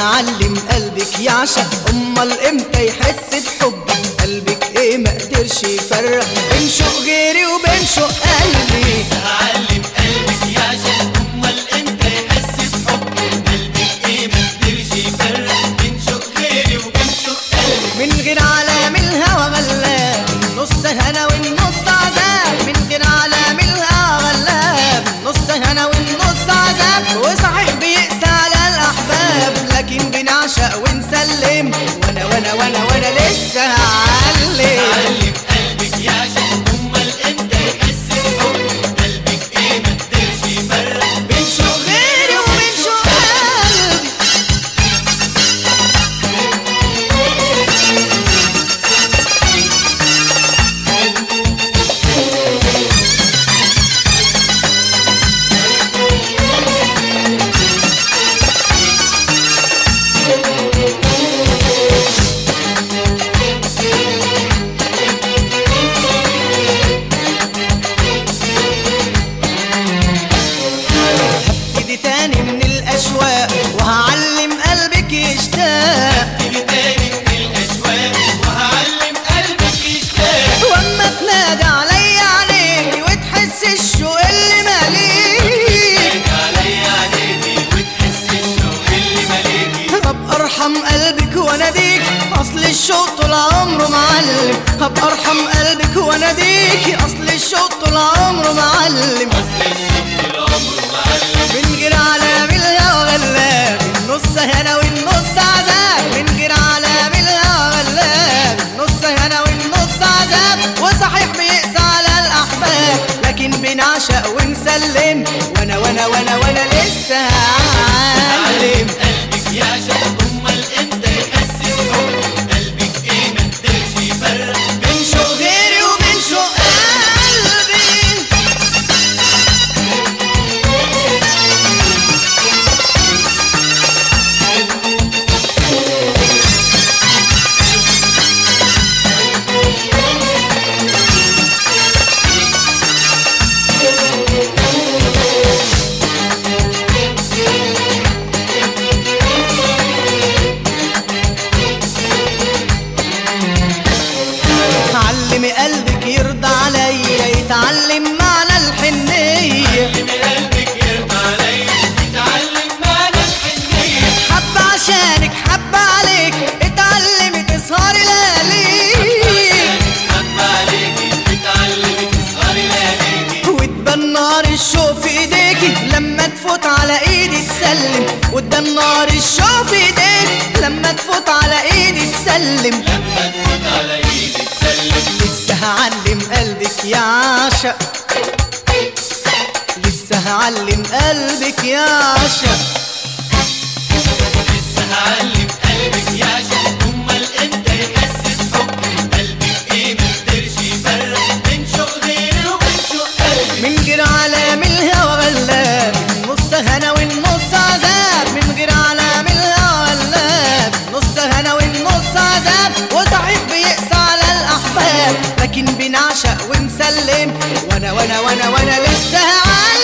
هعلم قلبك يعشق، امال امتى يحس بحبي؟ قلبك ايه ما قدرش يفرق بين شوق غيري وبين شوق قلبي. هعلم قلبك يعشق، امال امتى يحس بحبي؟ قلبك ايه ما قدرش يفرق بين شوق غيري وبين شوق قلبي. من غير علام الهوى غلاب، نص هنا والنص عذاب. من غير علام الهوى غلاب، نص هنا والنص عذاب. وصحيح بيقسى على الاحباب، لكن بنعشق ونسلم. وانا لسه هعلم. هعلم قلبك يعشق، امال امتى يحس بحبي؟ قلبك ايه ما قدرش يفرق بين شوق غيري وبين شوق قلبي. هبتدي تاني من الاشواق، وهعلم قلبك يشتاق. هبتدي تاني من الاشواق، وهعلم قلبك يشتاق. واما تنادى عليا عليكي وتحس الشوق اللي ماليك، تنادى عليا عليكي وتحس الشوق اللي مالكي. هبقى ارحم قلبك واناديك، اصل الشوق طول عمره معلم. هبقى ارحم قلبك واناديك، اصل الشوق طول عمره معلم. اصل الشوق طول عمره معلم. من غير علام الهوى غلاب، النص هنا والنص عذاب. من غير علام الهوى غلاب، النص هنا والنص عذاب. وصحيح بيقسى على الاحباب، لكن بنعشق ونسلم. وانا لسه هعلم. قلبك يعشق، امال امتى يحس بحبي؟ قلبك ايه ما قدرش يفرق بين شوق غيري وبين شوق قلبي. علمي قلبك يرضى عليا، يتعلم معنى الحنية. علمي قلبك يرضى عليا، يتعلم معنى الحنية. حب عشانك حب عليك، اتعلمي تسهري لياليك. حب عليكي، اتعلمي تسهري لياليكي. وتبان نار الشوق في ايديكي، لما تفوت على ايدي تسلم. وتبان نار الشوق في ايديك، لما تفوت على ايدي تسلم. لما تفوت على ايدي تسلم. لسه هعلم قلبك يعشق، لسه هعلم قلبك يعشق. لسه هعلم قلبك يعشق، امال امتى يحس بحبي؟ قلبك ايه ما قدرش يفرق بين شوق غيري وبين شوق قلبي. من غير علام الهوى غلاب، نص هنا والنص عذاب. من غير علام الهوى غلاب، نص هنا والنص عذاب. وصحيح بيقسى على الاحباب، لكن بنعشق ونسلم. وانا لسه هعلم.